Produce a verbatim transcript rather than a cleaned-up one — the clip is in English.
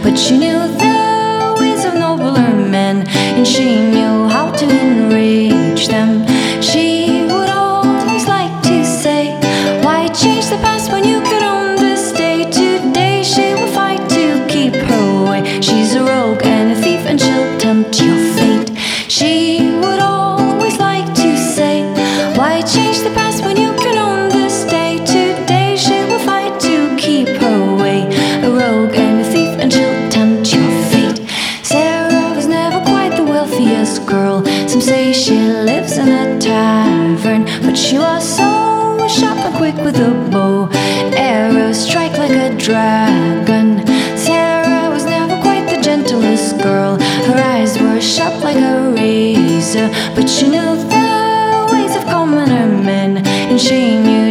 but she knew the ways of nobler men, and she knew how to enrage them. She would always like to say, why change the past when you could own this day? Today she will fight to keep her way. She's a rogue and a thief, and she'll tempt your fate. She would always like to say, why change the past when you can own this day? Today she will fight to keep her way. A rogue and a thief, and she'll tempt your fate. Sarah was never quite the wealthiest girl. Some say she lives in a tavern, but she was so sharp and quick with a bow. Arrows strike like a dragon. Sarah was never quite the gentlest girl. Her eyes were sharp like a razor, but she knew the ways of commoner men, and she knew